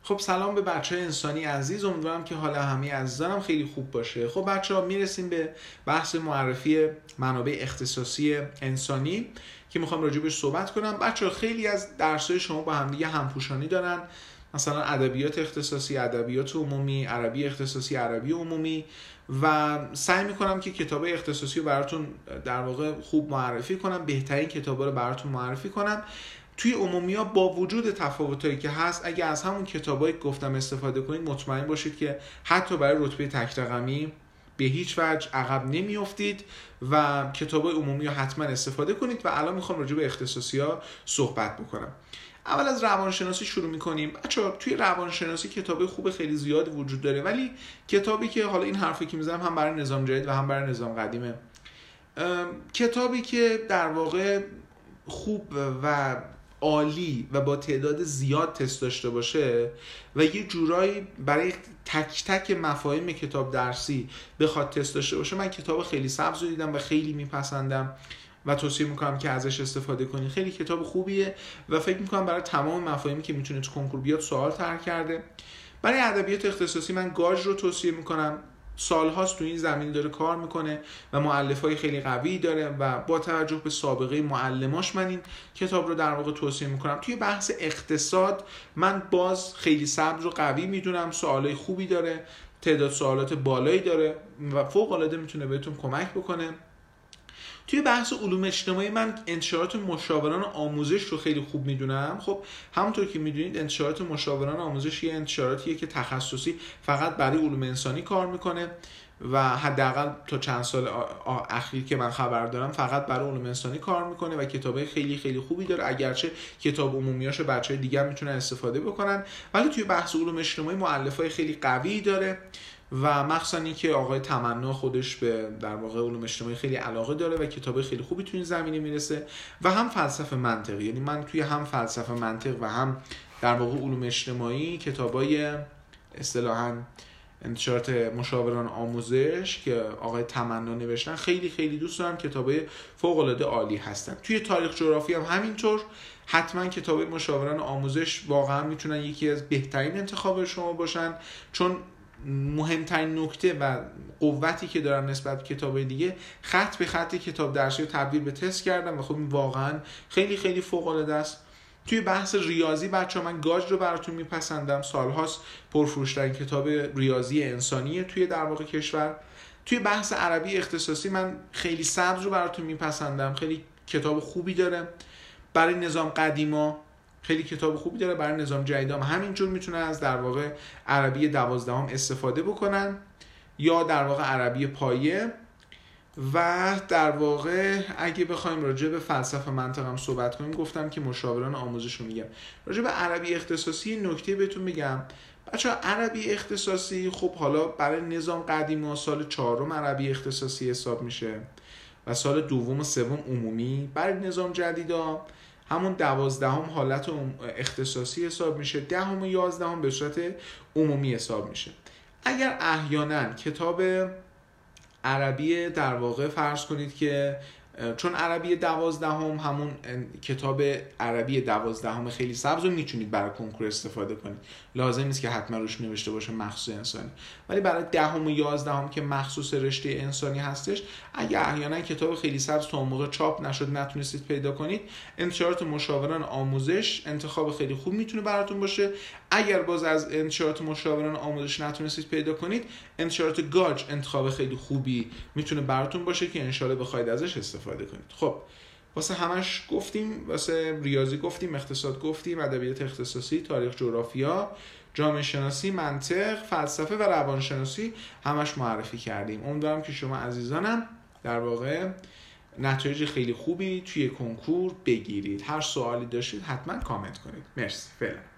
خب سلام به بچه انسانی عزیز، امیدوارم که حال همه عزیزانم خیلی خوب باشه. خب بچه ها میرسیم به بحث معرفی منابع اختصاصی انسانی که میخوام راجبش صحبت کنم. بچه ها خیلی از درس‌های شما با همدیگه همپوشانی دارن، مثلا ادبیات اختصاصی، ادبیات عمومی، عربی اختصاصی، عربی عمومی، و سعی میکنم که کتاب اختصاصی رو براتون در واقع خوب معرفی کنم، بهترین کتابا رو براتون معرفی کنم. توی عمومی‌ها با وجود تفاوتایی که هست، اگه از همون کتابایی که گفتم استفاده کنید، مطمئن باشید که حتی برای رتبه تک رقمی به هیچ وجه عقب نمیافتید و کتابای عمومی رو حتما استفاده کنید. و الان میخوام راجع به اختصاصی‌ها صحبت بکنم. اول از روانشناسی شروع میکنیم. بچه‌ها توی روانشناسی کتابای خوب خیلی زیاد وجود داره، ولی کتابی که حالا این حرفی که میزنم هم برای نظام جدید و هم برای نظام قدیمه، کتابی که در واقع خوب و عالی و با تعداد زیاد تست داشته باشه و یه جورایی برای تک تک مفاهیم کتاب درسی بخواد تست داشته باشه، من کتاب خیلی سبز رو دیدم و خیلی میپسندم و توصیه میکنم که ازش استفاده کنید. خیلی کتاب خوبیه و فکر میکنم برای تمام مفاهیمی که میتونه تو کنکور بیاد سوال طرح کرده. برای ادبیات اختصاصی من گاج رو توصیه میکنم، سالهاست تو این زمین داره کار میکنه و مؤلفه‌های خیلی قوی داره و با توجه به سابقه معلماش من این کتاب رو در واقع توصیه میکنم. توی بحث اقتصاد من باز خیلی سبز و قوی میدونم، سوالای خوبی داره، تعداد سوالات بالایی داره و فوق العاده میتونه بهتون کمک بکنه. توی بحث علوم اجتماعی من انتشارات مشاوران آموزش رو خیلی خوب میدونم. خب همونطور که میدونید انتشارات مشاوران آموزش یه انتشاراتیه که تخصصی فقط برای علوم انسانی کار میکنه و حداقل تا چند سال اخیر که من خبر دارم فقط برای علوم انسانی کار میکنه و کتابای خیلی خیلی خوبی داره، اگرچه کتاب عمومیاشو بچهای دیگه هم میتونن استفاده بکنن، ولی توی بحث علوم اجتماعی مؤلفه‌های خیلی قوی داره و مخصوصا این که آقای تمنا خودش به در واقع علوم اجتماعی خیلی علاقه داره و کتاب خیلی خوبی تو این زمینه میرسه و هم فلسفه منطق، یعنی من توی هم فلسفه منطق و هم در واقع علوم اجتماعی کتابای اصطلاحاً انتشارات مشاوران آموزش که آقای تمنا نوشتن خیلی خیلی دوست دارم، کتابای فوق العاده عالی هستن. توی تاریخ جغرافی هم همینطور، حتما کتابای مشاوران آموزش واقعا میتونن یکی از بهترین انتخاب شما باشن، چون مهمترین نکته و قوتی که دارن نسبت به کتابای دیگه خط به خط کتاب درسی رو تبدیل به تست کردن و خب این واقعا خیلی خیلی فوق العاده است. توی بحث ریاضی بچه‌ها من گاج رو براتون میپسندم، سالهاست پرفروش‌ترین کتاب ریاضی انسانیه توی در واقع کشور. توی بحث عربی اختصاصی من خیلی سبز رو براتون میپسندم، خیلی کتاب خوبی داره. برای نظام قدیما خیلی کتاب خوبی داره، برای نظام جدید هم همینجور میتونه از در واقع عربی 12 استفاده بکنن یا در واقع عربی پایه. و در واقع اگه بخوایم راجع به فلسفه منطق هم صحبت کنیم، گفتم که مشاوران آموزش رو میگم. راجع به عربی اختصاصی نکته بهتون میگم بچه‌ها، عربی اختصاصی خب حالا برای نظام قدیم و سال 4 عربی اختصاصی حساب میشه و سال 2 و 3 عمومی. برای نظام جدیدا همون 12 حالت اختصاصی حساب میشه، 10 و 11 به صورت عمومی حساب میشه. اگر احیانا کتاب عربی در واقع فرض کنید که چون عربی 12 همون کتاب عربی 12 خیلی سبز رو میتونید برای کنکور استفاده کنید، لازم نیست که حتما روش نوشته باشه مخصوص انسانی، ولی برای 10 و 11 که مخصوص رشته انسانی هستش، اگه احیانا کتاب خیلی سبز تا اون موقع چاپ نشد نتونستید پیدا کنید، انتشارات مشاوران آموزش انتخاب خیلی خوب میتونه براتون باشه. اگر باز از انتشارات مشاوران آموزش نتونستید پیدا کنید، انتشارات گاج انتخاب خیلی خوبی میتونه براتون باشه که انشالله بخواید ازش استفاده کنید. خب واسه همش گفتیم، واسه ریاضی گفتیم، اقتصاد گفتیم، ادبیات اختصاصی، تاریخ جغرافیا، جامعه شناسی، منطق، فلسفه و روانشناسی همش معرفی کردیم. امیدوارم که شما عزیزانم در واقع نتایج خیلی خوبی توی کنکور بگیرید. هر سوالی داشتید حتما کامنت کنید. مرسی. فعلا